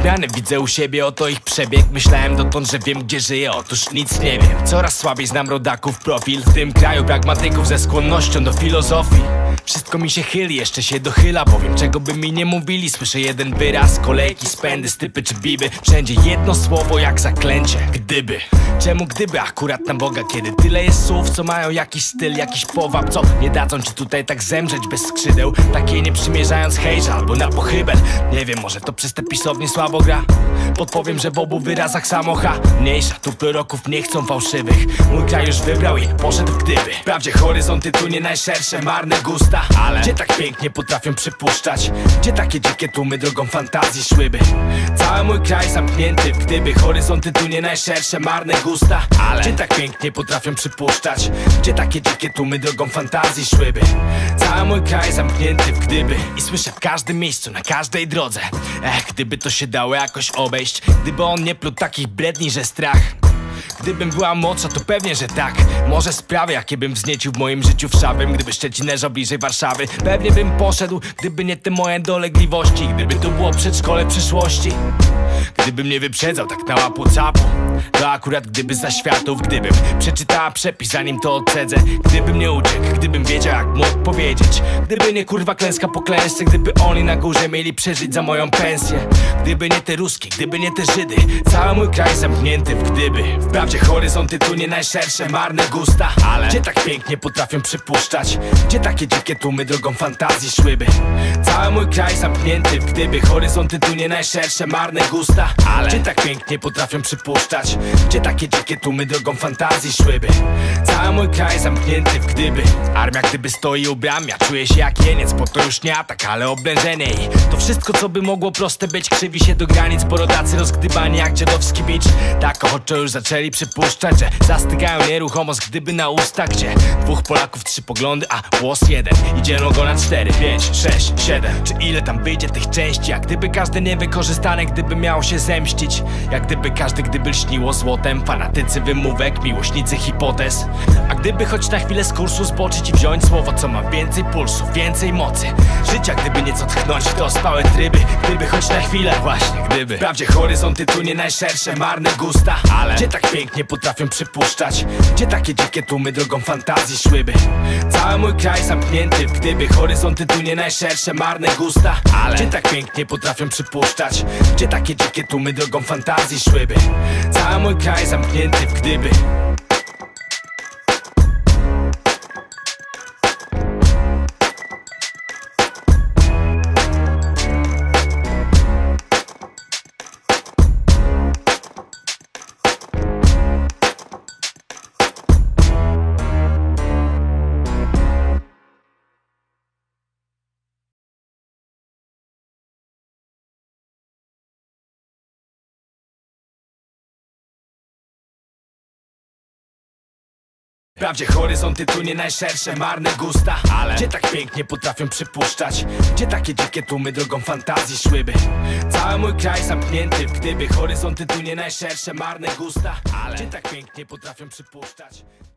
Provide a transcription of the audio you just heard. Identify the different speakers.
Speaker 1: zmiany widzę u siebie, oto ich przebieg. Myślałem dotąd, że wiem gdzie żyję, otóż nic nie wiem. Coraz słabiej znam rodaków profil. W tym kraju pragmatyków ze skłonnością do filozofii. Wszystko mi się chyli, jeszcze się dochyla, powiem czego by mi nie mówili. Słyszę jeden wyraz, kolejki, spędy, stypy czy biby. Wszędzie jedno słowo jak zaklęcie. Gdyby. Czemu gdyby akurat na Boga, kiedy tyle jest słów, co mają jakiś styl, jakiś powab, co nie dadzą ci tutaj tak zemrzeć bez skrzydeł, takiej nie przymierzając hejża albo na pochybel. Nie wiem, może to przez te pisownie słabo gra. Podpowiem, że w obu wyrazach samocha mniejsza, tu proroków nie chcą fałszywych. Mój kraj już wybrał i poszedł w gdyby. Wprawdzie horyzonty tu nie najszersze, marne gusta, ale gdzie tak pięknie potrafią przypuszczać? Gdzie takie dzikie tłumy drogą fantazji szłyby? Cały mój kraj zamknięty w gdyby. Horyzonty tu nie najszersze, marne gusta, ale gdzie tak pięknie potrafią przypuszczać? Gdzie takie dzikie tłumy drogą fantazji szłyby? Cały mój kraj zamknięty w gdyby. I słyszę w każdym miejscu, na każdej drodze: gdyby to się dało jakoś obejść, gdyby on nie pluł takich bredni, że strach. Gdybym była młodsza, to pewnie, że tak. Może sprawy, jakie bym wzniecił w moim życiu wszawym. Gdyby Szczecin leżał bliżej Warszawy, pewnie bym poszedł. Gdyby nie te moje dolegliwości, gdyby to było przedszkole przyszłości. Gdybym nie wyprzedzał tak na łapu-capu, to akurat gdyby za światów. Gdybym przeczytała przepis zanim to ocedzę. Gdybym nie uciekł, gdybym wiedział jak mu odpowiedzieć. Gdyby nie kurwa klęska po klęsce. Gdyby oni na górze mieli przeżyć za moją pensję. Gdyby nie te Ruski, gdyby nie te Żydy. Cały mój kraj zamknięty w gdyby. Wprawdzie horyzonty tu nie najszersze, marne gusta, ale gdzie tak pięknie potrafią przypuszczać? Gdzie takie dzikie tłumy drogą fantazji szłyby? Cały mój kraj zamknięty w gdyby. Horyzonty tu nie najszersze, marne gusta, ale gdzie tak pięknie potrafią przypuszczać? Gdzie takie dzikie tłumy drogą fantazji szłyby? Cały mój kraj zamknięty w gdyby. Armia gdyby stoi u bram, ja czuję się jak jeniec, bo to już nie atak, ale oblężenie. I to wszystko co by mogło proste być, krzywi się do granic. Porodacy rozgdybani jak dziadowski bicz. Tak ochoczo już zaczęli przypuszczać, że zastygają nieruchomo z gdyby na ustach. Gdzie dwóch Polaków, trzy poglądy, a głos jeden. Idzie go na 4, 5, 6, 7. Czy ile tam wyjdzie tych części? Jak gdyby każde niewykorzystane, gdyby miało się zemścić. Jak gdyby każdy, gdyby lśniło złotem. Fanatycy wymówek, miłośnicy hipotez. A gdyby choć na chwilę z kursu zboczyć i wziąć słowo, co ma więcej pulsu, więcej mocy życia, gdyby nieco tchnąć w to spałe tryby. Gdyby choć na chwilę, właśnie gdyby. Wprawdzie horyzonty tu nie najszersze, marne gusta, ale gdzie tak pięknie potrafią przypuszczać? Gdzie takie dzikie tłumy drogą fantazji szłyby? Cały mój kraj zamknięty w gdyby. Horyzonty tu nie najszersze, marne gusta, ale gdzie tak pięknie potrafią przypuszczać? Gdzie takie dzikie tłumy drogą fantazji szłyby? Cały mój kraj zamknięty w gdyby. Wprawdzie horyzonty tu nie najszersze, marne gusta, ale gdzie tak pięknie potrafią przypuszczać? Gdzie takie dzikie tłumy drogą fantazji szłyby? Cały mój kraj zamknięty w gdyby. Horyzonty tu nie najszersze, marne gusta, ale gdzie tak pięknie potrafią przypuszczać?